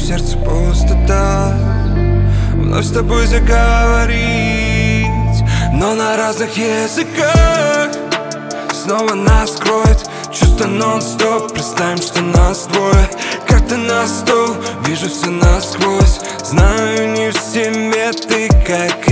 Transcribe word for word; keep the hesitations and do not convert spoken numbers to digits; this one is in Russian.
сердце пустота. Вновь с тобой заговорить, но на разных языках. Снова нас скроет чувство нон-стоп. Представим, что нас двое. Карты на стол, вижу все насквозь. Знаю, не в себе ты как